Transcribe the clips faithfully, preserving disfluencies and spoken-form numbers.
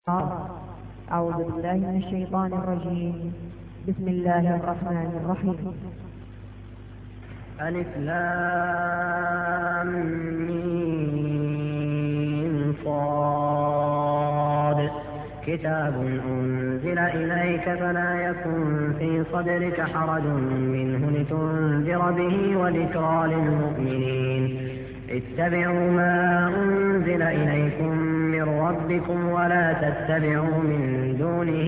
أعوذ بالله من الشيطان الرجيم. بسم الله الرحمن الرحيم. ألف لام ميم صاد كتاب أنزل إليك فلا يكن في صدرك حرج منه لتنذر به وذكرى للمؤمنين. اتبعوا ما أنزل إليكم من ربكم ولا تتبعوا من دونه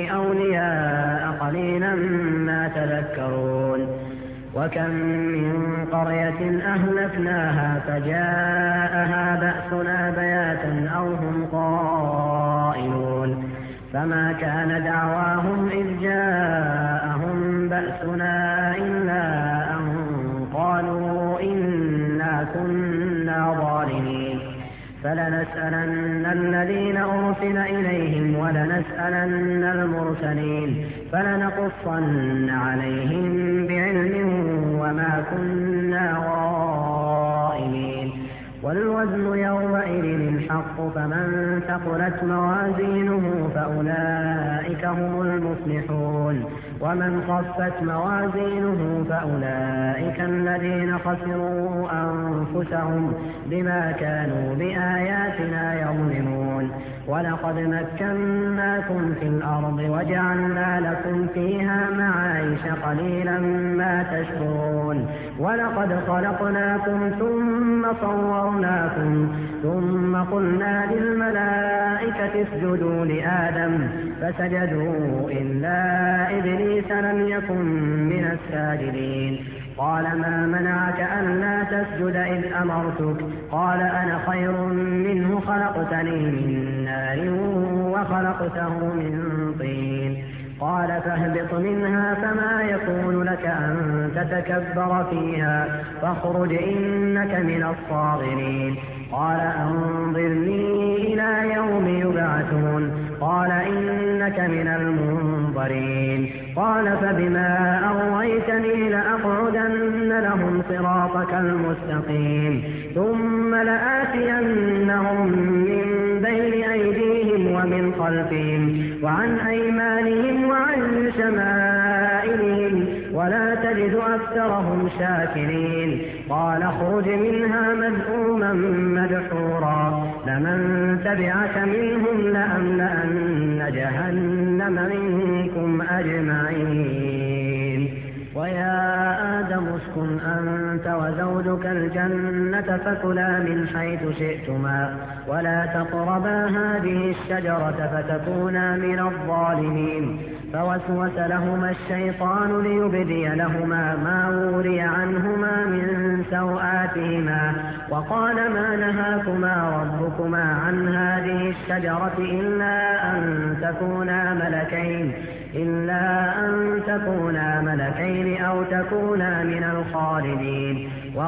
أولياء قليلا ما تذكرون. وكم من قرية أهلكناها فجاءها بأسنا بياتا أو هم قائلون فما كان دعواهم إذ جاءهم بأسنا إلا أن قالوا إنا كنا ظالمين. فلنسألن الذين أرسل إليهم ولنسألن المرسلين فلنقصن عليهم بعلم وما كنا غائبين. والوزن يومئذ الحق فمن ثقلت موازينه فأولئك هم المفلحون ومن خفت موازينه فأولئك الذين خسروا أنفسهم بما كانوا بآياتنا يظلمون. ولقد مكناكم في الأرض وجعلنا لكم فيها معايش قليلا ما تشكرون. ولقد خلقناكم ثم صورناكم ثم قلنا للملائكة اسجدوا لآدم فسجدوا إلا إبليس لم يكن من الساجدين. قال ما منعك ألا تسجد إذ أمرتك؟ قال أنا خير منه خلقتني من نار وخلقته من طين. قال فاهبط منها فما يكون لك أن تتكبر فيها فاخرج إنك من الصاغرين. قال أنظرني إلى يوم يبعثون. قال إنك من المنظرين. قال فبما أغويتني لأقعدن لهم صراطك المستقيم ثم لآتينهم من بين أيديهم ومن خلفهم وعن أيمانهم وعن شمائلهم ولا تجد أكثرهم شاكرين. قال اخرج منها مذءوما مدحورا لمن تبعك منهم لأملأن جهنم منكم أجمعين. ويا آدم اسكن أنت وزوجك الجنة فكلا من حيث شئتما ولا تقربا هذه الشجرة فتكونا من الظالمين. فوسوس لهما الشيطان ليبدي لهما ما وري عنهما من سوآتهما وقال ما نهاكما ربكما عن هذه الشجرة إلا أن تكونا ملكين إلا أن تكونا ملكين أو تكونا من الخالدين.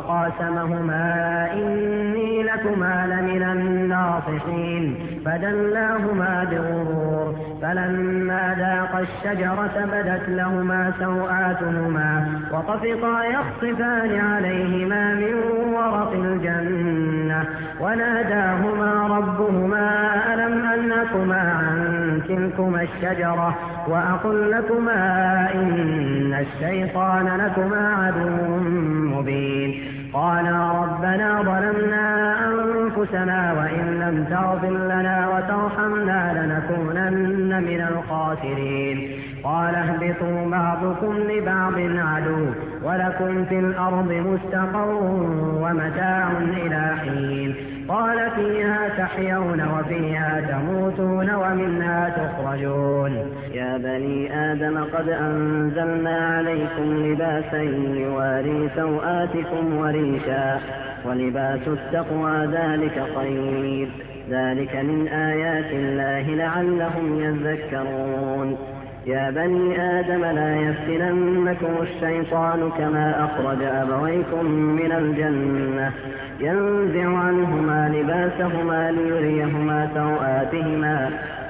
وقاسمهما إني لكما لمن الناصحين فدلاهما بغرور. فلما ذاقا الشجرة بدت لهما سوآتهما وطفقا يخصفان عليهما من ورق الجنة وناداهما ربهما ألم أنهكما عن تلكما الشجرة وأقل لكما إن الشيطان لكما عدو مبين. قالا ربنا ظلمنا أنفسنا وإن لم تغفر لنا وترحمنا لنكونن من الخاسرين. قال اهبطوا بعضكم لبعض عدو ولكم في الأرض مستقر ومتاع إلى حين. قال فيها تحيون وفيها تموتون ومنها تخرجون. يا بني آدم قد أنزلنا عليكم لباسا يواري سوآتكم وريشا ولباس التقوى ذلك خير ذلك من آيات الله لعلهم يذكرون. يا بني آدم لا يفتننكم الشيطان كما أخرج أبويكم من الجنة ينزع عنهما لباسهما ليريهما سوآتهما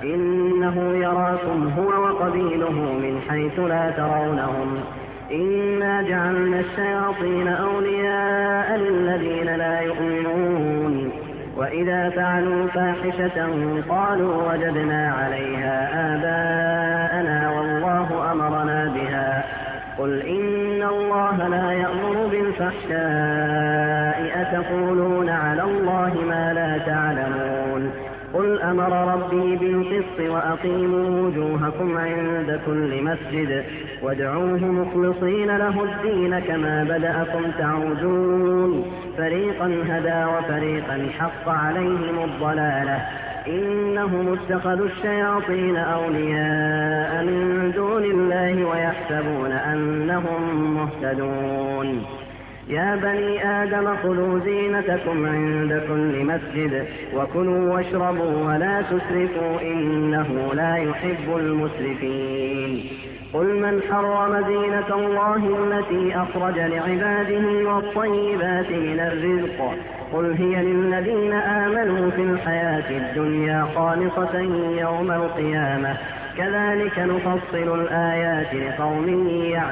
إنه يراكم هو وقبيله من حيث لا ترونهم إنا جعلنا الشياطين أولياء للذين لا يؤمنون وإذا فعلوا فاحشة قالوا وجدنا عليها آباءنا والله أمرنا بها قل إن الله لا يأمر بالفحشاء أتقولون على الله ما لا تعلمون قل أمر ربي بالقسط وأقيموا وجوهكم عند كل مسجد وادعوه مخلصين له الدين كما بدأكم تعودون فريقا هدى وفريقا حق عليهم الضلالة إنهم اتخذوا الشياطين أولياء من دون الله ويحسبون أنهم مهتدون يا بني آدم خذوا زينتكم عند كل مسجد وكلوا واشربوا ولا تسرفوا إنه لا يحب المسرفين قل من حرم زينة الله التي أخرج لعباده والطيبات من الرزق قل هي للذين آمنوا في الحياة الدنيا خالصة يوم القيامة كذلك نفصل الآيات لقوم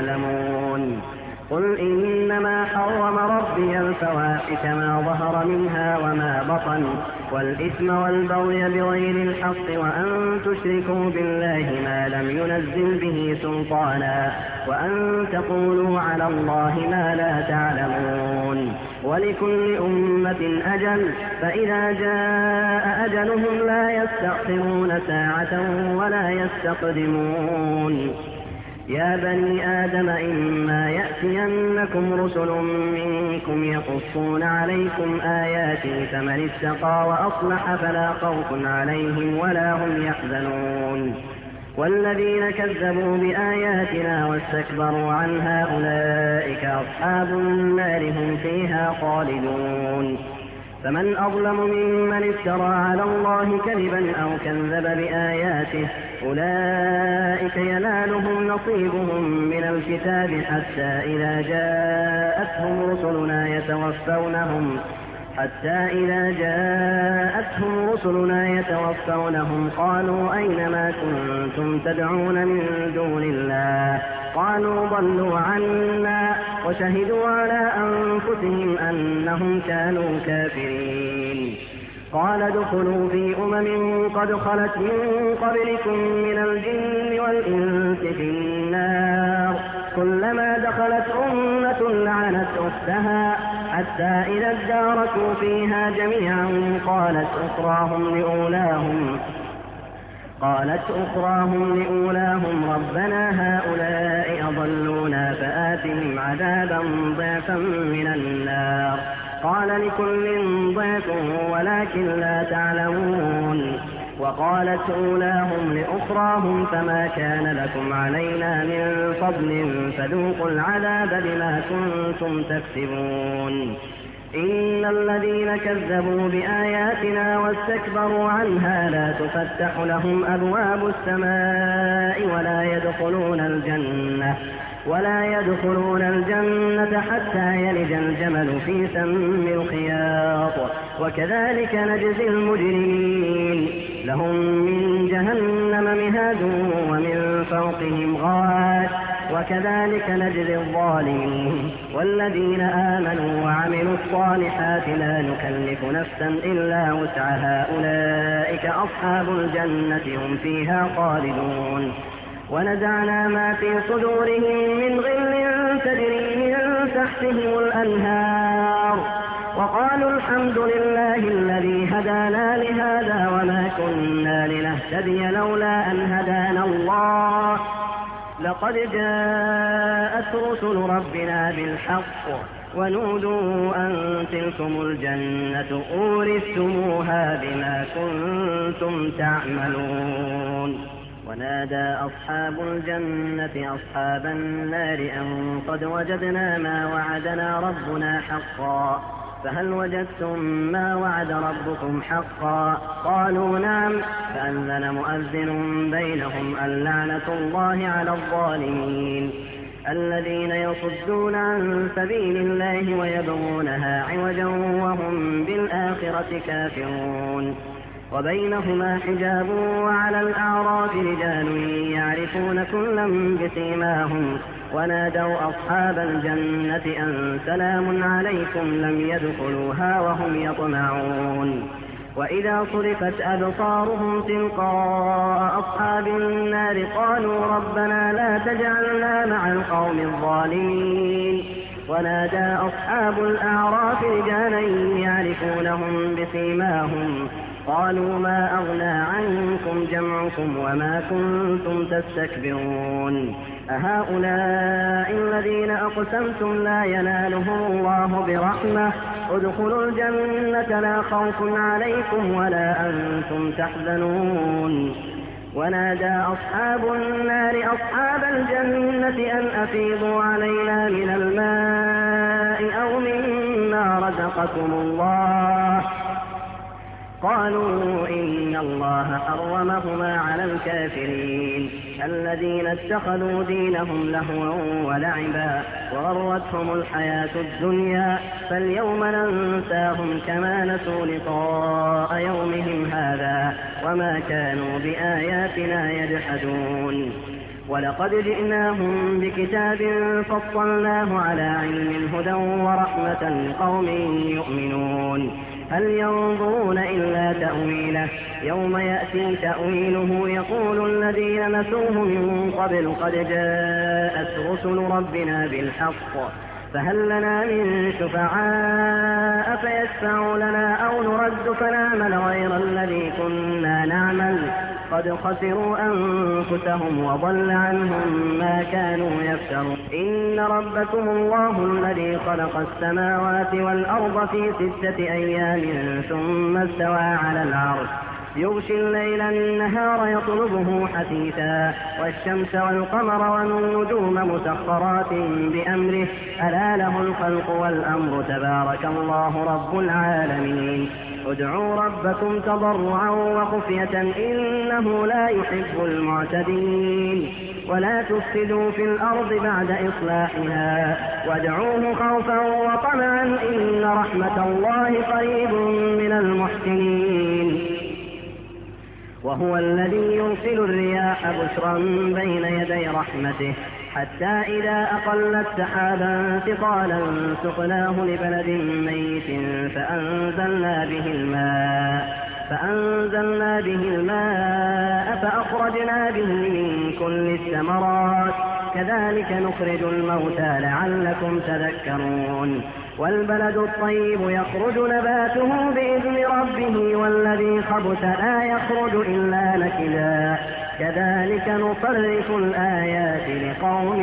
يعلمون قل إنما حرم ربي الفواحش ما ظهر منها وما بطن والإثم والبغي بغير الحق وأن تشركوا بالله ما لم ينزل به سلطانا وأن تقولوا على الله ما لا تعلمون ولكل أمة أجل فإذا جاء أجلهم لا يستأخرون ساعة ولا يستقدمون يا بني آدم إما يأتينكم رسل منكم يقصون عليكم آياتي فمن اتقى وأصلح فلا خوف عليهم ولا هم يحزنون والذين كذبوا بآياتنا واستكبروا عنها أولئك أصحاب النار هم فيها خالدون فمن أظلم ممن افترى على الله كذبا أو كذب بآياته أولئك ينالهم نصيبهم من الكتاب حتى إذا جاءتهم رسلنا يتوفونهم حتى إذا جاءتهم رسلنا يتوفونهم قالوا أين ما كنتم تدعون من دون الله قالوا ضلوا عنا وشهدوا على أنفسهم أنهم كانوا كافرين قال ادخلوا في أمم قد خلت من قبلكم من الجن والإنس في النار كلما دخلت أمة لعنت أختها حتى إذا اداركوا فيها جميعا قالت أخراهم لأولاهم قالت أخراهم لأولاهم ربنا هؤلاء أضلونا فآتهم عذابا ضعفا من النار قال لكل ضعف ولكن لا تعلمون وقالت أولاهم لأخراهم فما كان لكم علينا من فضل فذوقوا العذاب بما كنتم تكسبون إن الذين كذبوا بآياتنا واستكبروا عنها لا تفتح لهم أبواب السماء ولا يدخلون الجنة ولا يدخلون الجنة حتى يلج الجمل في سم الخياط وكذلك نجزي المجرمين لهم من جهنم مهاد ومن فوقهم غواش وكذلك نجزي الظالمين والذين آمنوا وعملوا الصالحات لا نكلف نفسا إلا وسعها أولئك أصحاب الجنة هم فيها خالدون ونزعنا ما في صدورهم من غل تجري من تحتهم الأنهار وقالوا الحمد لله الذي هدانا لهذا وما كنا لنهتدي لولا أن هدانا الله لقد جاءت رسل ربنا بالحق ونودوا أن تلكم الجنة أورثتموها بما كنتم تعملون ونادى أصحاب الجنة أصحاب النار أن قد وجدنا ما وعدنا ربنا حقا فهل وجدتم ما وعد ربكم حقا قالوا نعم فأذن مؤذن بينهم اللعنة الله على الظالمين الذين يصدون عن سبيل الله ويبغونها عوجا وهم بالآخرة كافرون وبينهما حجاب وعلى الأعراف رجال يعرفون كلا بسيماهم ونادوا أصحاب الجنة أن سلام عليكم لم يدخلوها وهم يطمعون وإذا صرفت أبصارهم تلقاء أصحاب النار قالوا ربنا لا تجعلنا مع القوم الظالمين ونادى أصحاب الأعراف رجالا يعرفونهم بسيماهم قالوا ما أغنى عنكم جمعكم وما كنتم تستكبرون أهؤلاء الذين أقسمتم لا ينالهم الله برحمة ادخلوا الجنة لا خوف عليكم ولا أنتم تحزنون ونادى أصحاب النار أصحاب الجنة أن أفيضوا علينا من الماء أو مما رزقكم الله قالوا إن الله حرمهما على الكافرين الذين اتخذوا دينهم لهوا ولعبا وغرتهم الحياة الدنيا فاليوم ننساهم كما نسوا لقاء يومهم هذا وما كانوا بآياتنا يجحدون ولقد جئناهم بكتاب فصلناه على علم هدى ورحمة لقوم يؤمنون هل ينظرون إلا تأويله يوم يأتي تأويله يقول الذين نسوه من قبل قد جاءت رسل ربنا بالحق فهل لنا من شفعاء فيشفعوا لنا أو نرد فنعمل غير الذي كنا نعمل قد خسروا أنفسهم وضل عنهم ما كانوا يفترون إن ربكم الله الذي خلق السماوات والأرض في ستة أيام ثم استوى على العرش يغشي الليل النهار يطلبه حثيثا والشمس والقمر والنجوم مسخرات بأمره ألا له الخلق والأمر تبارك الله رب العالمين ادعوا ربكم تضرعا وخفية إنه لا يحب المعتدين ولا تفسدوا في الأرض بعد إصلاحها وادعوه خوفا وطمعا إن رحمة الله قريب من المحسنين وهو الذي يرسل الرياح بشرا بين يدي رحمته حتى إذا أقلت سحابا ثقالا سقناه لبلد ميت فأنزلنا به الماء فأنزلنا به الماء فأخرجنا به من كل الثمرات كذلك نخرج الموتى لعلكم تذكرون والبلد الطيب يخرج نباته بإذن ربه والذي خبث لا يخرج إلا نكدا كذلك نصرف الآيات لقوم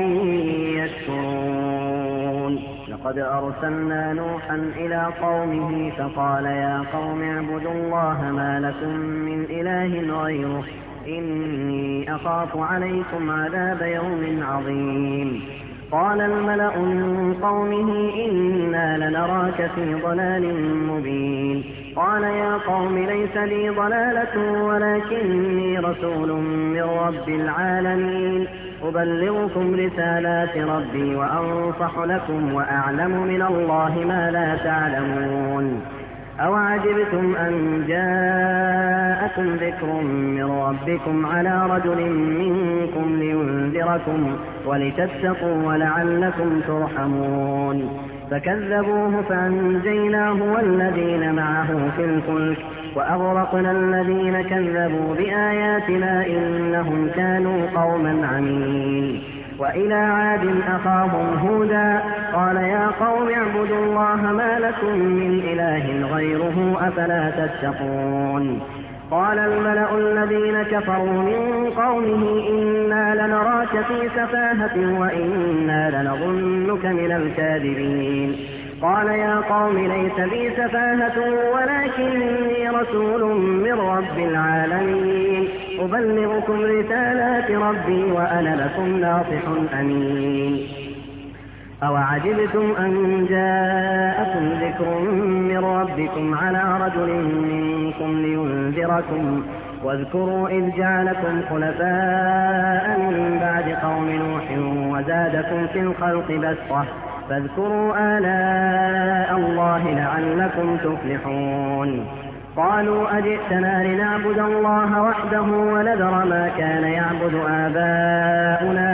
يشكرون لقد أرسلنا نوحا إلى قومه فقال يا قوم اعبدوا الله ما لكم من إله غيره إني أخاف عليكم عذاب يوم عظيم قال الملأ من قومه إنا لنراك في ضلال مبين قال يا قوم ليس لي ضلالة ولكني رسول من رب العالمين أبلغكم رسالات ربي وأنصح لكم وأعلم من الله ما لا تعلمون أوعجبتم أن جاءكم ذكر من ربكم على رجل منكم لينذركم ولتتقوا ولعلكم ترحمون فكذبوه فأنجيناه والذين معه في الفلك وأغرقنا الذين كذبوا بآياتنا إنهم كانوا قوما عمين وإلى عاد أخاهم هودا قال يا قوم اعبدوا الله ما لكم من إله غيره أفلا تتقون قال الملأ الذين كفروا من قومه إنا لنراك في سفاهة وإنا لنظنك من الكاذبين قال يا قوم ليس بي سفاهة ولكني رسول من رب العالمين أبلغكم رسالات ربي وأنا لكم ناصح أمين أوعجبتم أن جاءكم ذكر من ربكم على رجل منكم لينذركم واذكروا إذ جعلكم خلفاء من بعد قوم نوح وزادكم في الخلق بسطة فاذكروا آلاء الله لعلكم تفلحون قالوا أجئتنا لنعبد الله وحده ونذر ما كان يعبد آباؤنا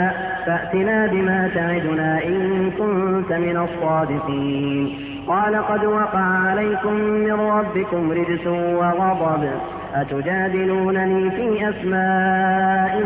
فأتنا بما تعدنا إن كنت من الصادقين. قال قد وقع عليكم من ربكم رجس وغضب أتجادلونني في أسماء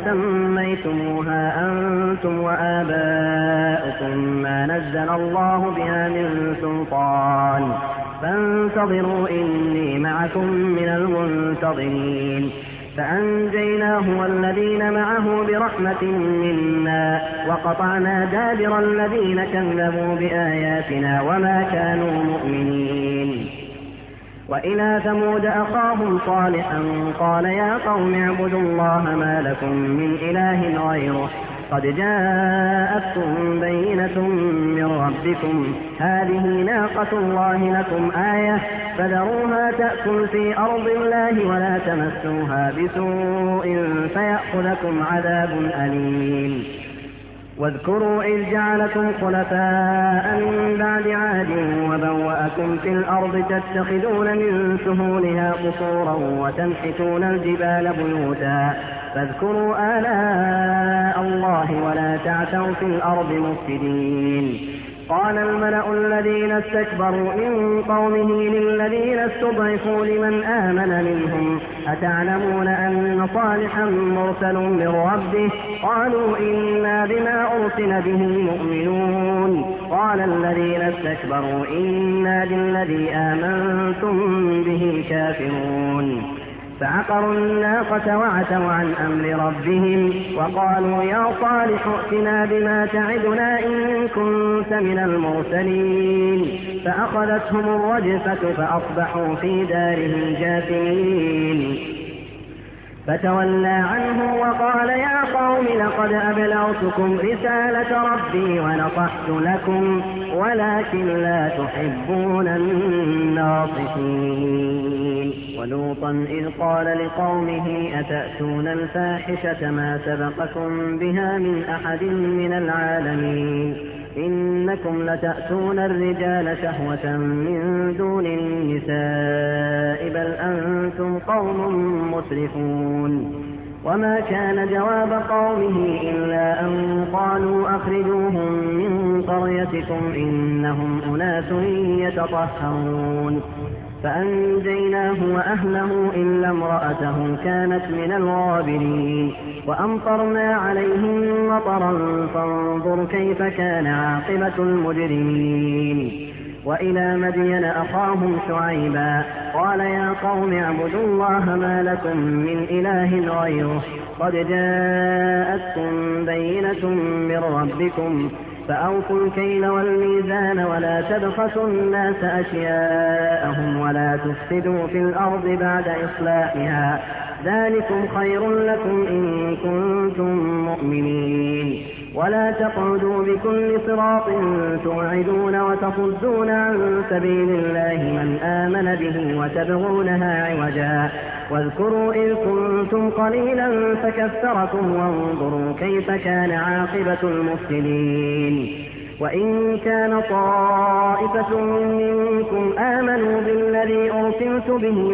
سميتموها أنتم وآباؤكم ما نزل الله بها من سلطان فانتظروا إني معكم من المنتظرين. فأنجيناه والذين معه برحمة منا وقطعنا دابر الذين كذبوا بآياتنا وما كانوا مؤمنين. وإلى ثمود أخاهم صالحا قال يا قوم اعبدوا الله ما لكم من إله غيره قد جاءتكم بينة من ربكم هذه ناقة الله لكم آية فذروها تأكل في أرض الله ولا تمسوها بسوء فيأخذكم عذاب أليم. واذكروا إذ جعلكم خلفاء من بعد عاد وبوأكم في الأرض تتخذون من سهولها قصورا وتنحتون الجبال بيوتا فاذكروا آلاء الله ولا تعثوا في الأرض مفسدين. قال الملأ الذين استكبروا من قومه للذين استضعفوا لمن آمن منهم أتعلمون أن صالحا مرسل من ربه قالوا إنا بما أرسل به مؤمنون. قال الذين استكبروا إنا بالذي آمنتم به كافرون. فعقروا الناقة وعتوا عن أمر ربهم وقالوا يا صالح ائتنا بما تعدنا إن كنت من المرسلين. فأخذتهم الرجفة فأصبحوا في دارهم جاثمين. فتولى عنهم وقال يا قوم لقد أبلغتكم رسالة ربي ونصحت لكم ولكن لا تحبون الناصحين. ولوطا إذ قال لقومه أتأتون الفاحشة ما سبقكم بها من أحد من العالمين إنكم لتأتون الرجال شهوة من دون النساء بل أنتم قوم مسرفون. وما كان جواب قومه إلا أن قالوا أخرجوهم من قريتكم إنهم أناس يتطهرون. فأنجيناه وأهله إلا امرأته كانت من الغابرين. وأمطرنا عليهم مطرا فانظر كيف كان عاقبة المجرمين. وإلى مدين أخاهم شعيبا قال يا قوم اعبدوا الله ما لكم من إله غيره قد جاءتكم بينة من ربكم فأوفوا الكيل والميزان ولا تبخسوا الناس أشياءهم ولا تفسدوا في الأرض بعد إصلاحها ذلكم خير لكم إن كنتم مؤمنين. ولا تقعدوا بكل صراط توعدون وتصدون عن سبيل الله من آمن به وتبغونها عوجا واذكروا إذ كنتم قليلا فكثركم وانظروا كيف كان عاقبة المفسدين. وإن كان طائفة منكم آمنوا بالذي أرسلت به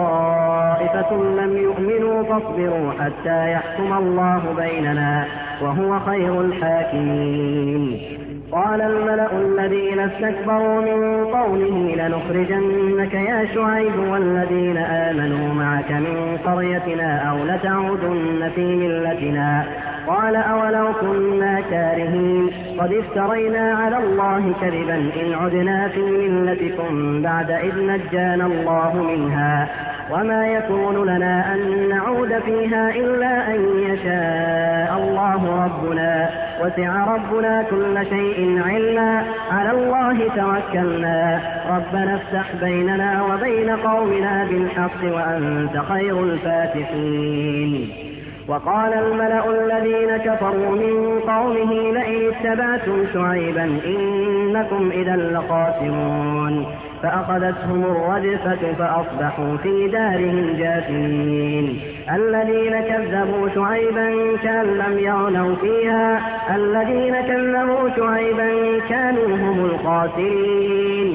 وطائفة لم يؤمنوا فاصبروا حتى يحكم الله بيننا وهو خير الحاكمين. قال الملأ الذين استكبروا من قومه لنخرجنك يا شعيب والذين آمنوا معك من قريتنا أو لتعودن في ملتنا. قال أولو كنا كارهين قد افترينا على الله كذبا إن عدنا في ملتكم بعد إذ نجانا الله منها وما يكون لنا أن نعود فيها إلا أن يشاء الله ربنا وسع ربنا كل شيء علما على الله توكلنا ربنا افتح بيننا وبين قومنا بالحق وأنت خير الفاتحين. وقال الملأ الذين كفروا من قومه لئن اتبعتم شعيبا إنكم إذا لخاسرون. فأخذتهم الرجفة فأصبحوا في دارهم جاثمين. الذين كذبوا شعيبا كأن لم يغنوا فيها الذين كذبوا شعيبا كانوا هم الخاسرين.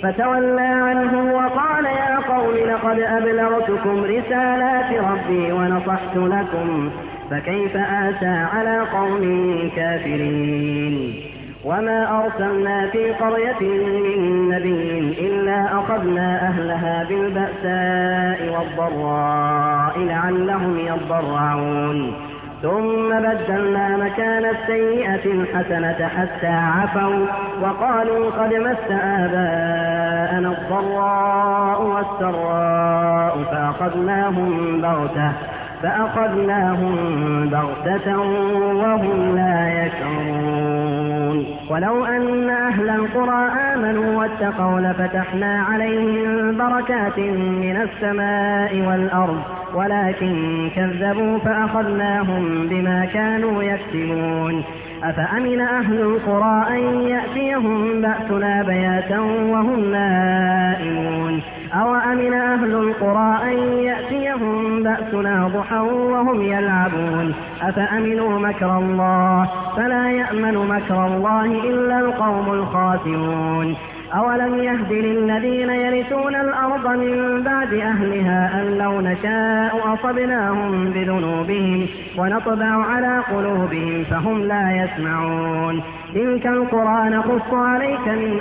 فتولى عنهم وقال يا قوم لقد أبلغتكم رسالات ربي ونصحت لكم فكيف آسى على قوم كافرين. وما أرسلنا في قرية من نبي إلا أخذنا أهلها بالبأساء والضراء لعلهم يضرعون ثم بدلنا مكان السيئة الحسنة حتى عفوا وقالوا قد مس آباءنا الضراء والسراء فأخذناهم بغتة فأخذناهم بغتة وهم لا يشعرون. ولو أن أهل القرى آمنوا واتقوا لفتحنا عليهم بركات من السماء والأرض ولكن كذبوا فأخذناهم بما كانوا يكسبون. أفأمن أهل القرى أن يأتيهم بأسنا بياتا وهم نائمون أو أمن أهل القرى أن يأتيهم بأسنا ضحى وهم يلعبون أفأمنوا مكر الله فلا يأمن مكر الله إلا القوم الخاسرون. أولم يهد للذين يرثون الأرض من بعد أهلها أن لو نشاء أصبناهم بذنوبهم ونطبع على قلوبهم فهم لا يسمعون. تلك القرى نقص عليك من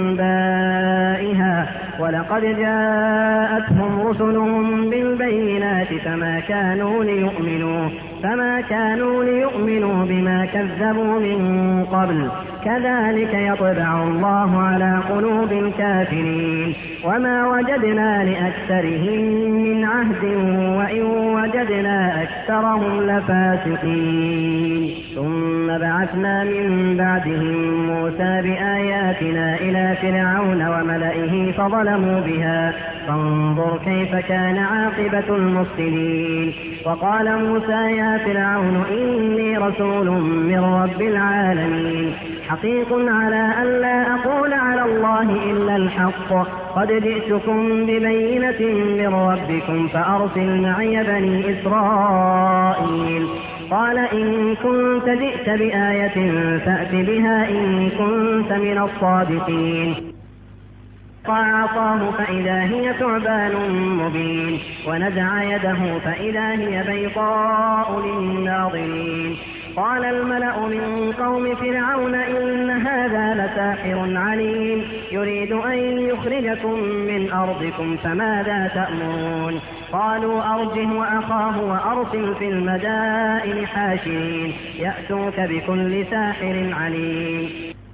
أنبائها ولقد جاءتهم رسلهم بالبينات فما كانوا ليؤمنوا فما كانوا ليؤمنوا بما كذبوا من قبل كذلك يطبع الله على قلوب الكافرين. وما وجدنا لأكثرهم من عهد وإن وجدنا أكثرهم لفاسقين. ثم بعثنا من بعدهم موسى بآياتنا إلى فرعون وملئه فظلموا بها فانظر كيف كان عاقبة المفسدين. وقال موسى يا فرعون إني رسول من رب العالمين حقيق على أن لا أقول على الله إلا الحق قد جئتكم ببينة من ربكم فأرسل معي بني إسرائيل. قال إن كنت جئت بآية فأت بها إن كنت من الصادقين. فعصاه فإذا هي ثعبان مبين ونزع يده فإذا هي بيضاء للناظرين. قال الملأ من قوم فرعون إن هذا لساحر عليم يريد أن يخرجكم من أرضكم فماذا تأمرون. قالوا أرجه وأخاه وأرسل في المدائن حاشرين يأتوك بكل ساحر عليم.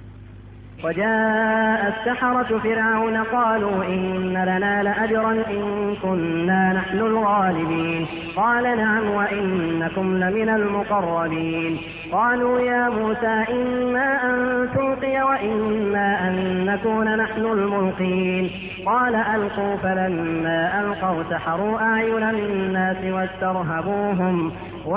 وجاء السحرة فرعون قالوا إن لنا لأجرا إن كنا نحن الغالبين. قال نعم وإنكم لمن المقربين. قالوا يا موسى إما أن تلقي وإما أن نكون نحن الملقين. قال ألقوا فلما ألقوا سحروا أعين الناس واسترهبوهم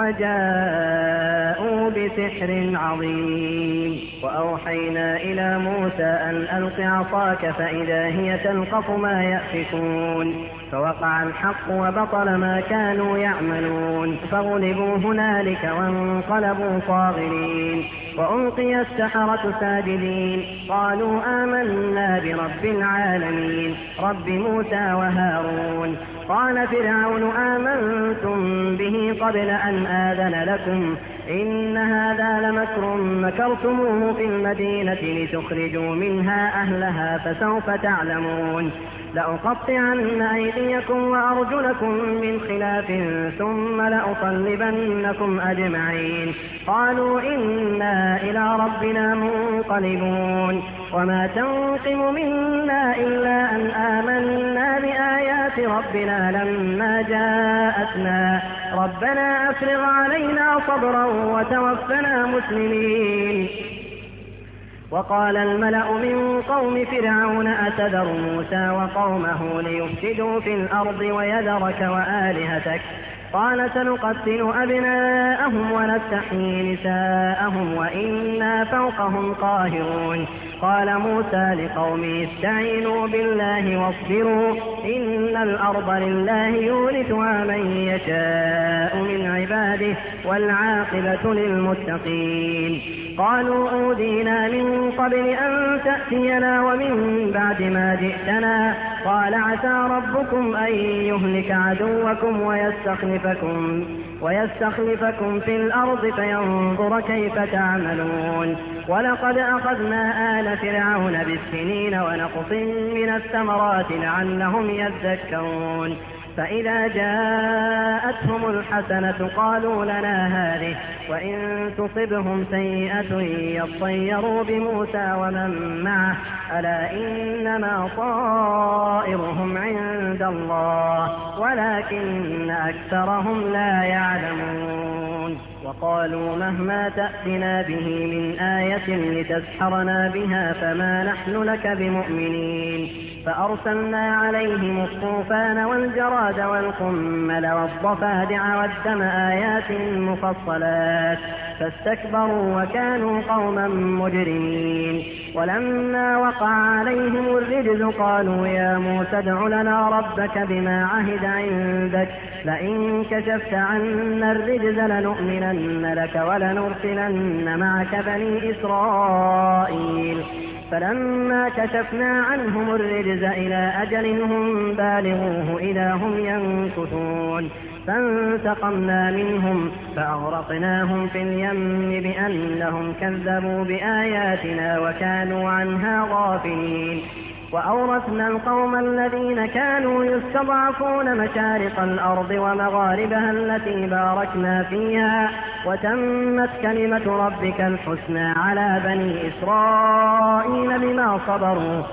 وجاءوا بسحر عظيم. وأوحينا إلى موسى أن ألق عصاك فإذا هي تلقف ما يأفكون فوقع الحق وبطل ما كانوا يعملون فغلبوا هنالك وانقلبوا صاغرين. وألقي السحرة ساجدين قالوا آمنا برب العالمين رب موسى وهارون. قال فرعون آمنتم به قبل أن آذن لكم إن هذا لمكر مكرتموه في المدينة لتخرجوا منها أهلها فسوف تعلمون. لأقطعن أيديكم وأرجلكم من خلاف ثم لأصلبنكم أجمعين. قالوا إنا إلى ربنا منقلبون. وما تنقم منا إلا أن آمنا بآيات ربنا لما جاءتنا ربنا أفرغ علينا صبرا وتوفنا مسلمين. وقال الملأ من قوم فرعون أتذر موسى وقومه ليفسدوا في الأرض ويذرك وآلهتك قال سنقتل أبناءهم ونستحيي نساءهم وإنا فوقهم قاهرون. قال موسى لقومه استعينوا بالله واصبروا إن الأرض لله يورثها من يشاء من عباده والعاقبة للمتقين. قالوا أوذينا من قبل أن تأتينا ومن بعد ما جئتنا قال عسى ربكم أن يهلك عدوكم ويستخلفكم, ويستخلفكم في الأرض فينظر كيف تعملون. ولقد أخذنا آل فرعون بالسنين ونقص من الثمرات لعلهم يذكرون. فإذا جاءتهم الحسنة قالوا لنا هذه وإن تصبهم سيئة يطيروا بموسى ومن معه ألا إنما طائرهم عند الله ولكن أكثرهم لا يعلمون. وقالوا مهما تأتنا به من آية لتسحرنا بها فما نحن لك بمؤمنين. فأرسلنا عليهم الطوفان والجراد والقمل والضفادع والدم آيات مفصلات فاستكبروا وكانوا قوما مجرمين. ولما وقع عليهم الرجز قالوا يا موسى ادع لنا ربك بما عهد عندك لئن كشفت عنا الرجز لنؤمنن لك ولنرسلن معك بني إسرائيل. فلما كشفنا عنهم الرجز إلى أجل هم بالغوه إذا هم ينكثون فانتقمنا منهم فأغرقناهم في اليم بأنهم كذبوا بآياتنا وكانوا عنها غافلين. وأورثنا القوم الذين كانوا يستضعفون مشارق الأرض ومغاربها التي باركنا فيها وتمت كلمة ربك الحسنى على بني إسرائيل بما صبروا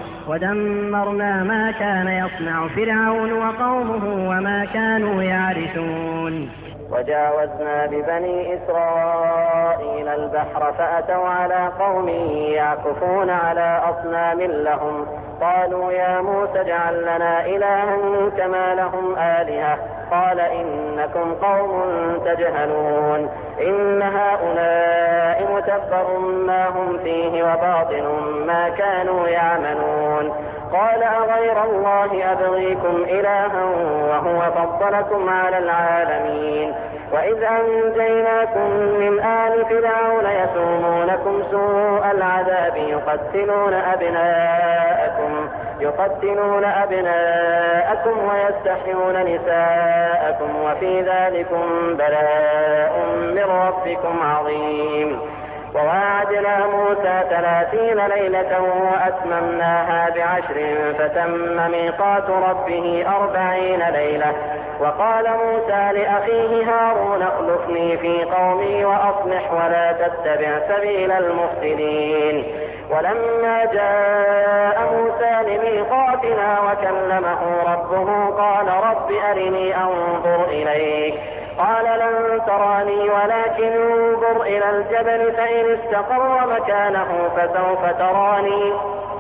ودمرنا ما كان يصنع فرعون وقومه وما كانوا يعرشون. وجاوزنا ببني إسرائيل البحر فأتوا على قوم يعكفون على أصنام لهم قالوا يا موسى اجعل لنا إلها كما لهم آلهة قال إنكم قوم تجهلون إن هؤلاء متبر ما هم فيه وباطل ما كانوا يعملون. قال أغير الله أبغيكم إلها وهو فضلكم على العالمين وإذ أنجيناكم من آل فرعون يسومونكم سوء العذاب يقتلون أبناءكم يقتلون أبناءكم ويستحيون نساءكم وفي ذلكم بلاء من ربكم عظيم. وواعدنا موسى ثلاثين ليلة وأتممناها بعشر فتم ميقات ربه أربعين ليلة. وقال موسى لأخيه هارون اخلفني في قومي وأصلح ولا تتبع سبيل المفسدين. ولما جاء موسى لميقاتنا وكلمه ربه قال رب أرني أنظر إليك قال لن تراني ولكن انظر إلى الجبل فإن استقر مكانه فسوف تراني.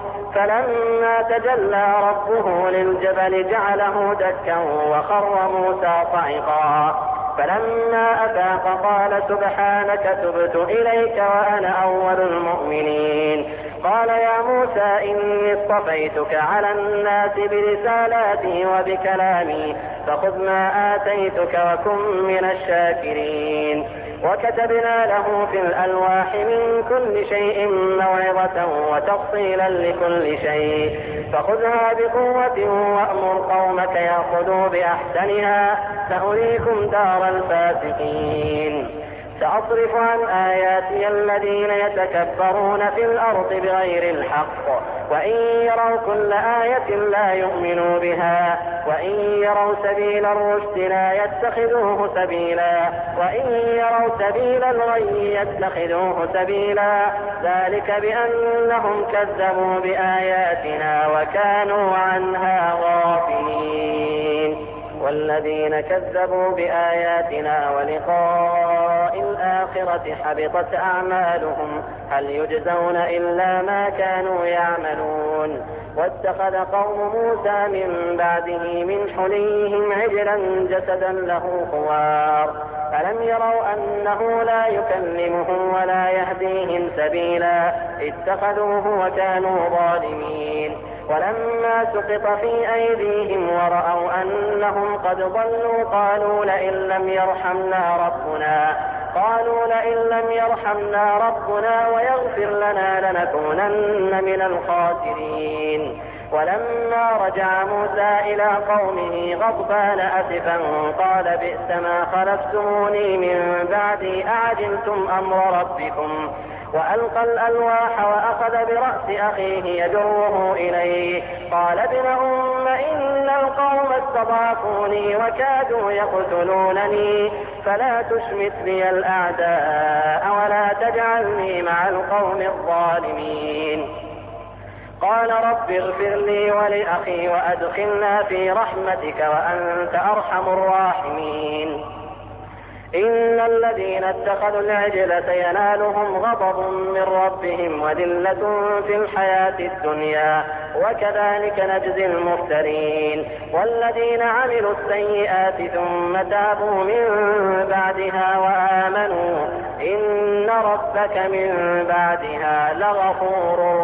فلما تجلى ربه للجبل جعله دكا وخر موسى صعقا فلما أفاق قال سبحانك تبت إليك وأنا أول المؤمنين. قال يا موسى إني اصطفيتك على الناس برسالاتي وبكلامي فخذ ما آتيتك وكن من الشاكرين. وكتبنا له في الألواح من كل شيء موعظة وتفصيلا لكل شيء فخذها بقوة وأمر قومك يأخذوا بأحسنها سأريكم دار الفاسقين. سأصرف عن آياتي الذين يتكبرون في الأرض بغير الحق وإن يروا كل آية لا يؤمنوا بها وإن يروا سبيل الرشد لا يتخذوه سبيلا وإن يروا سبيل الغي يتخذوه سبيلا ذلك بأنهم كذبوا بآياتنا وكانوا عنها غافلين. والذين كذبوا بآياتنا ولقاء الآخرة الآخرة حبطت أعمالهم هل يجزون إلا ما كانوا يعملون. واتخذ قوم موسى من بعده من حليهم عجلا جسدا له خوار ألم يروا أنه لا يكلمهم ولا يهديهم سبيلا اتخذوه وكانوا ظالمين. ولما سقط في أيديهم ورأوا أنهم قد ضلوا قالوا لئن لم يرحمنا ربنا قالوا لئن لم يرحمنا ربنا ويغفر لنا لنكونن من الخاسرين. ولما رجع موسى إلى قومه غضبان أسفا قال بئس ما خلفتموني من بعدي أعجلتم أمر ربكم وألقى الألواح وأخذ برأس أخيه يجره إليه قال ابن أم إن القوم استضعفوني وكادوا يقتلونني فلا تشمت بي الأعداء ولا تجعلني مع القوم الظالمين. قال رب اغفر لي ولأخي وأدخلنا في رحمتك وأنت أرحم الراحمين. إن الذين اتخذوا العجل سينالهم غضب من ربهم وذلة في الحياة الدنيا وكذلك نجزي المفترين. والذين عملوا السيئات ثم تابوا من بعدها وآمنوا إن ربك من بعدها لغفور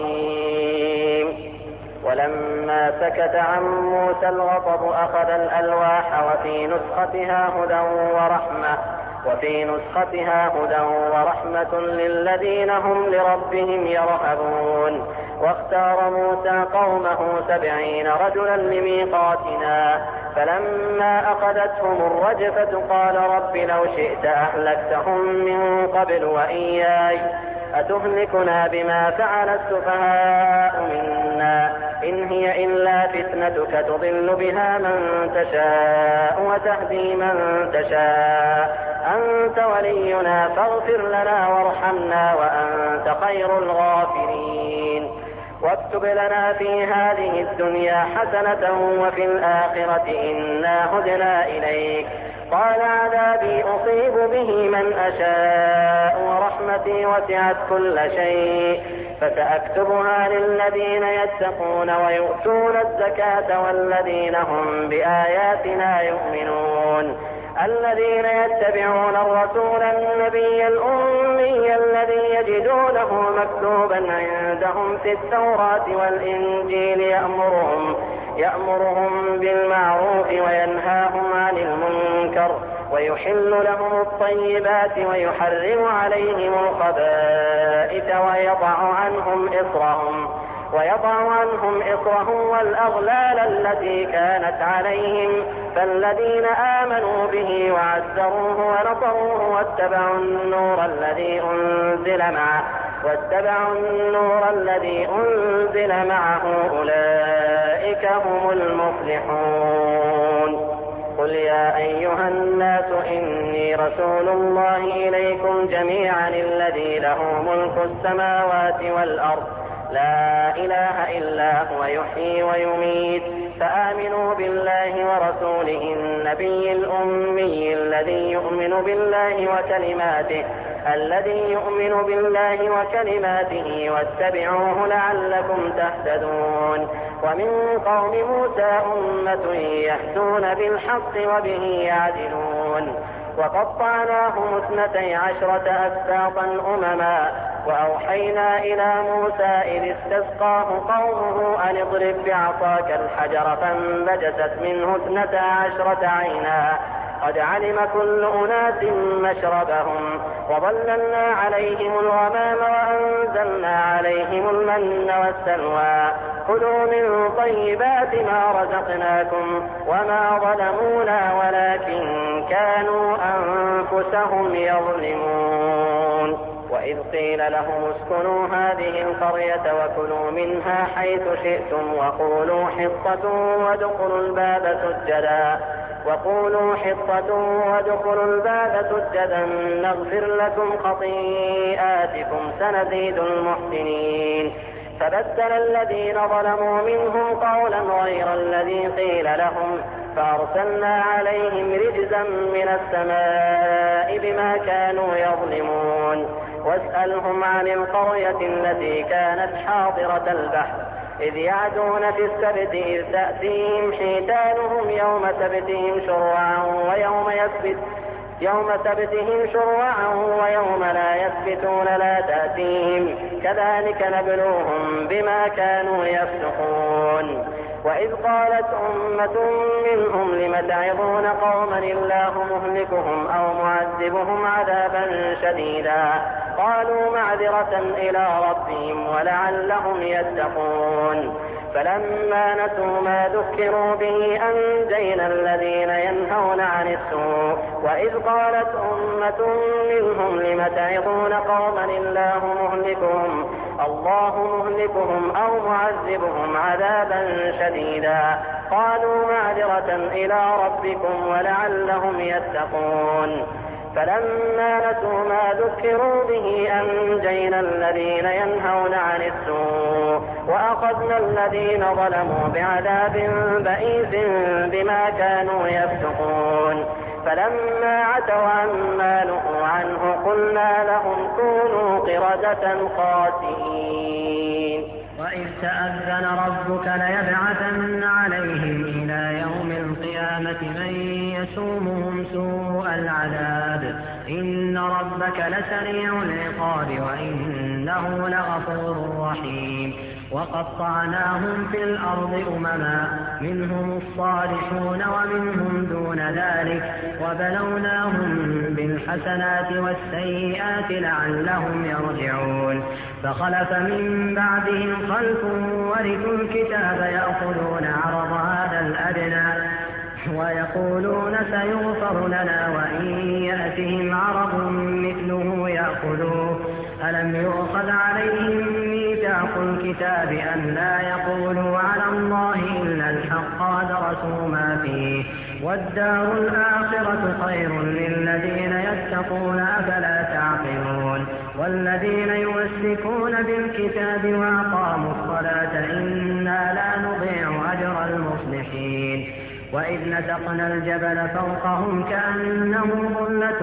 رحيم. ولما سكت عن موسى الغضب أخذ الألواح وفي نسختها هدى ورحمة وفي نسختها هدى ورحمة للذين هم لربهم يرهبون. واختار موسى قومه سبعين رجلا لميقاتنا فلما أخذتهم الرجفة قال رب لو شئت أهلكتهم من قبل وإياي أتهلكنا بما فعل السفهاء منا إن هي إلا فتنتك تضل بها من تشاء وتهدي من تشاء أنت ولينا فاغفر لنا وارحمنا وأنت خير الغافرين. واكتب لنا في هذه الدنيا حسنة وفي الآخرة إنا هدنا إليك قال عذابي أصيب به من أشاء ورحمتي وسعت كل شيء فسأكتبها للذين يتقون ويؤتون الزكاة والذين هم بآياتنا يؤمنون. الذين يتبعون الرسول النبي الأمي الذي يجدونه مكتوبا عندهم في التوراة والإنجيل يأمرهم, يأمرهم بالمعروف وينهاهم عن المنكر ويحل لهم الطيبات ويحرم عليهم الخبائث ويضع عنهم إصرهم ويضع عنهم إصرهم والأغلال التي كانت عليهم فالذين آمنوا به وعزروه ونصروه واتبعوا النور الذي أنزل معه واتبعوا النور الذي أنزل معه أولئك هم المفلحون. قل يا أيها الناس إني رسول الله إليكم جميعا الذي له ملك السماوات والأرض لا إله إلا هو يحيي ويميت فآمنوا بالله ورسوله النبي الأمي الذي يؤمن بالله وكلماته الذي يؤمن بالله وكلماته واتبعوه لعلكم تهتدون. ومن قوم موسى أمة يهدون بالحق وبه يعدلون. وقطعناهم اثنتي عشرة أسباطا أمما وأوحينا إلى موسى إذ استسقاه قومه أن اضرب بعصاك الحجر فانبجست منه اثنتا عشرة عينا قد علم كل أناس مشربهم وظللنا عليهم الغمام وأنزلنا عليهم المن والسلوى كلوا من طيبات ما رزقناكم وما ظلمونا ولكن كانوا أنفسهم يظلمون. وإذ قيل لهم اسكنوا هذه القرية وكلوا منها حيث شئتم وقولوا حطة وادخلوا الباب سجدا وقولوا حطة وادخلوا الباب سجدا نغفر لكم خطيئاتكم سنزيد المحسنين. فبدل الذين ظلموا منهم قولا غير الذي قيل لهم فأرسلنا عليهم رجزا من السماء بما كانوا يظلمون واسألهم عن القرية التي كانت حاضرة البحر إذ يعدون في السبت إذ تأتيهم حيتانهم يوم سبتهم شرعا ويوم يسبت يوم سبتهم شرعا ويوم لا يسبتون لا تأتيهم كذلك نبلوهم بما كانوا يفسقون وإذ قالت أمة منهم لم تعظون قوما الله مهلكهم أو معذبهم عذابا شديدا قالوا معذرة إلى ربهم ولعلهم يتقون فلما نسوا ما ذكروا به أنجينا الذين ينهون عن السوء وإذ قالت أمة منهم لم تعظون قوما الله مهلكهم الله مهلكهم أو معذبهم عذابا شديدا قالوا معذرة إلى ربكم ولعلهم يتقون فلما نسوا ما ذكروا به أنجينا الذين ينهون عن السوء وأخذنا الذين ظلموا بعذاب بئيس بما كانوا يفسقون فلما عتوا عما نهوا عنه قلنا لهم كونوا قردة خاسئين وإذ تأذن ربك ليبعثن عليهم إلى يوم القيامة من يسومهم سوء العذاب إن ربك لسريع العقاب وإنه لغفور رحيم وقطعناهم في الأرض أمما منهم الصالحون ومنهم دون ذلك وبلوناهم بالحسنات والسيئات لعلهم يرجعون فخلف من بعدهم خلف ورثوا الكتاب يأخذون عرض هذا الأدنى ويقولون سيغفر لنا وإن يأتهم عرض مثله يأخذوه ألم يؤخذ عليهم ميثاق الكتاب أن لا يقولوا على الله إلا الحق ودرسوا ما فيه والدار الآخرة خير للذين يتقون أفلا تعقلون والذين يمسكون بالكتاب وأقاموا الصلاة إنا لا نضيع أجر المصلحين وإذ نتقنا الجبل فوقهم كأنه ظلة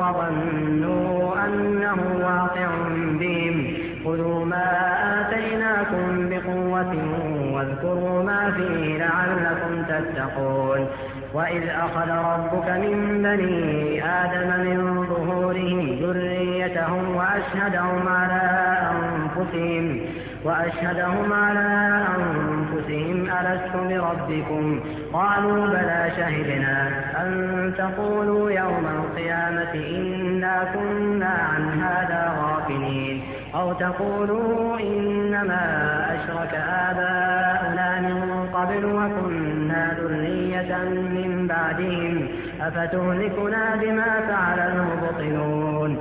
وظنوا أنه واقع بهم خذوا ما آتيناكم بقوة واذكروا ما فيه لعلكم تتقون وإذ أخذ ربك من بني آدم من ظهورهم ذريتهم وأشهدهم على أنفسهم وأشهدهم على أنفسهم ألست بربكم قالوا بلى شهدنا أن تقولوا يوم القيامة إنا كنا عن هذا غافلين أو تقولوا إنما أشرك آباؤنا من قبل وكنا ذرية من بعدهم أفتهلكنا بما فعل المبطلون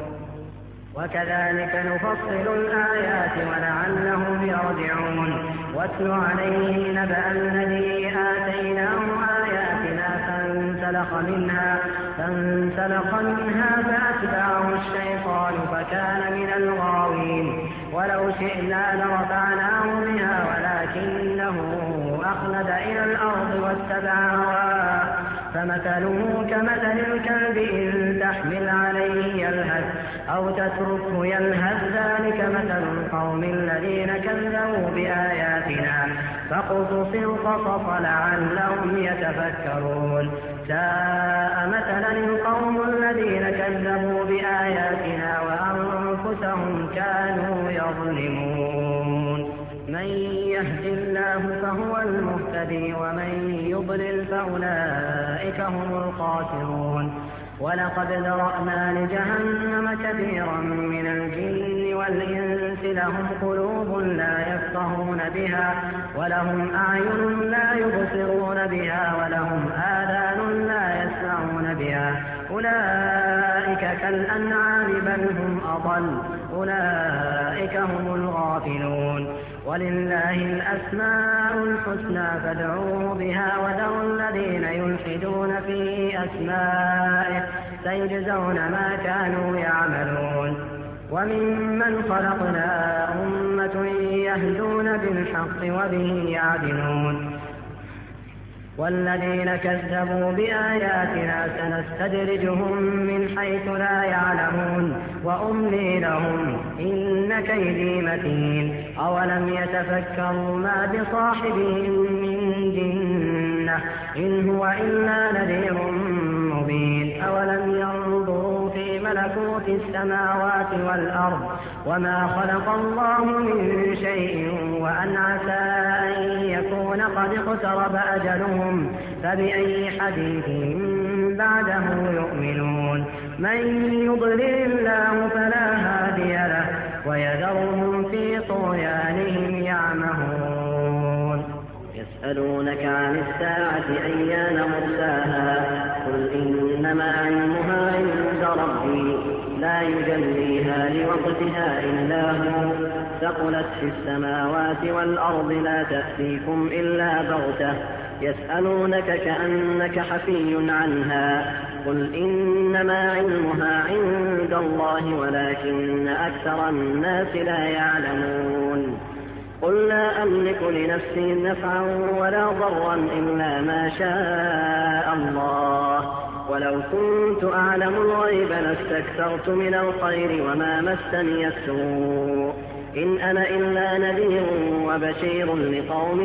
وكذلك نفصل الآيات ولعلهم يرجعون واتل عليه نبأ الذي آتيناه آياتنا فانسلخ منها فانسلخ منها فأتبعه الشيطان فكان من الغاوين ولو شئنا لرفعناه بها ولكنه أخلد إلى الأرض واتبع هواه فمثله كمثل الكلب إن تحمل عليه يلهث أو تتركه يلهث ذلك مثل القوم الذين كذبوا بآياتنا فاقصص القصص لعلهم يتفكرون ساء مثلا القوم الذين كذبوا بآياتنا وأنفسهم كانوا يظلمون من يهد الله فهو المهتدي ومن يضلل فأولئك هم الخاسرون ولقد ذرأنا لجهنم كثيرا من الجن والإنس لهم قلوب لا يفقهون بها ولهم أعين لا يبصرون بها ولهم آذان لا يسمعون بها أولئك كالأنعام بل هم أضل أولئك هم الغافلون ولله الأسماء الحسنى فادعوه بها وذروا الذين يلحدون في أسمائه سيجزون ما كانوا يعملون وممن خلقنا أمة يهدون بالحق وبه يعدلون والذين كذبوا بآياتنا سنستدرجهم من حيث لا يعلمون وأملي لهم إن كيدي متين أولم يتفكروا ما بصاحبهم من جنة إن هو إلا نذير مبين أولم ينظروا في ملكوت السماوات والأرض وما خلق الله من شيء وأن عسى أن يكون قد اقترب أجلهم فبأي حديث بعده يؤمنون من يضلل الله فلا هادي له ويذرهم في طغيانهم يعمهون يسألونك عن الساعة أيان مرساها قل إنما علمها عند ربي لا يجليها لوقتها إلا هو ثقلت في السماوات والأرض لا تأتيكم إلا بغتة يسألونك كأنك حفي عنها قل إنما علمها عند الله ولكن أكثر الناس لا يعلمون قل لا أملك لنفسي نفعا ولا ضرا إلا ما شاء الله ولو كنت أعلم الغيب لاستكثرت من الخير وما مسني السوء إن أنا إلا نذير وبشير لقوم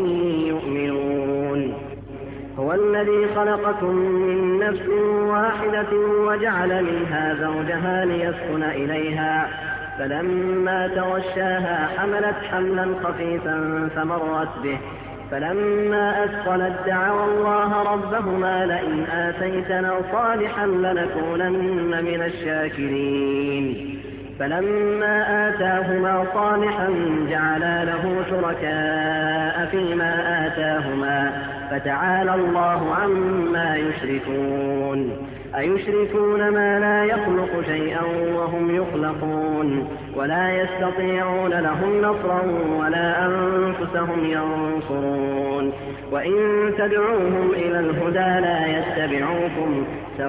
يؤمنون هو الذي خلقكم من نفس واحدة وجعل منها زوجها ليسكن إليها فلما تغشاها حملت حملا خفيفا فمرت به فلما أثقلت دعوا الله ربهما لئن آتيتنا صالحا لنكونن من الشاكرين فلما آتاهما صالحا جعلا له شركاء فيما آتاهما فتعالى الله عما يشركون أيشركون ما لا يخلق شيئا وهم يخلقون ولا يستطيعون لهم نصرا ولا أنفسهم ينصرون وإن تدعوهم إلى الهدى لا يتبعوكم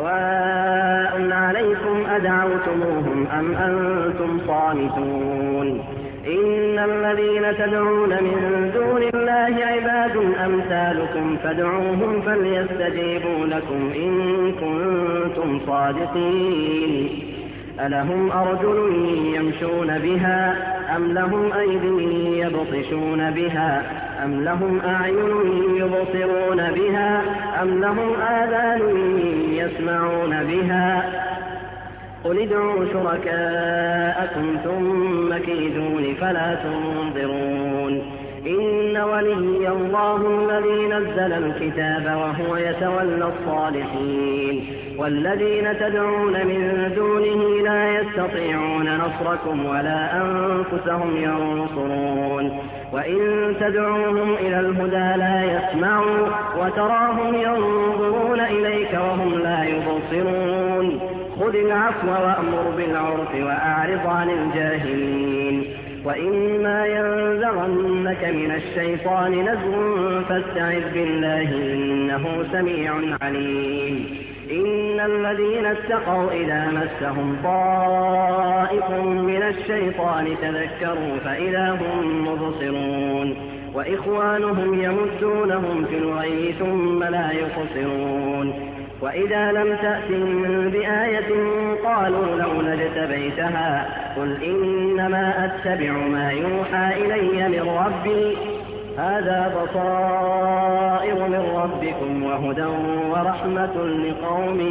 سواء عليكم أدعوتموهم أم أنتم صامتون إن الذين تدعون من دون الله عباد أمثالكم فادعوهم فليستجيبوا لكم إن كنتم صادقين ألهم أرجل يمشون بها أم لهم أيدي يبطشون بها أم لهم أعين يبصرون بها أم لهم آذان يسمعون بها قل ادعوا شركاءكم ثم كيدون فلا تنظرون إن ولي الله الذي نزل الكتاب وهو يتولى الصالحين والذين تدعون من دونه لا يستطيعون نصركم ولا أنفسهم ينصرون وإن تدعوهم إلى الهدى لا يسمعوا وتراهم ينظرون إليك وهم لا يبصرون خذ العفو وأمر بالعرف وأعرض عن الجاهلين وإما ينزغنك من الشيطان نزغ فاستعذ بالله إنه سميع عليم إن الذين اتقوا إذا مسهم طائف من الشيطان تذكروا فإذا هم مبصرون وإخوانهم يمدونهم في الغي ثم لا يقصرون وإذا لم تأتهم بآية قالوا لولا اجتبيتها قل إنما أتبع ما يوحى إلي من ربي هذا بصائر من ربكم وهدى ورحمة لقوم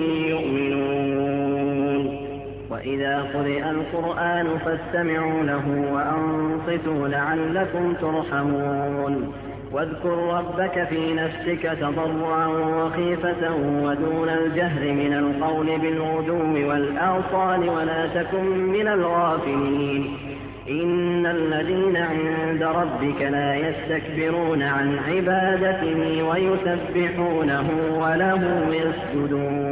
يؤمنون وإذا قرئ القرآن فاستمعوا له وأنصتوا لعلكم ترحمون واذكر ربك في نفسك تضرعا وخيفة ودون الجهر من القول بالغدو والآصال ولا تكن من الغافلين إن الذين عند ربك لا يستكبرون عن عبادته ويسبحونه وله يسجدون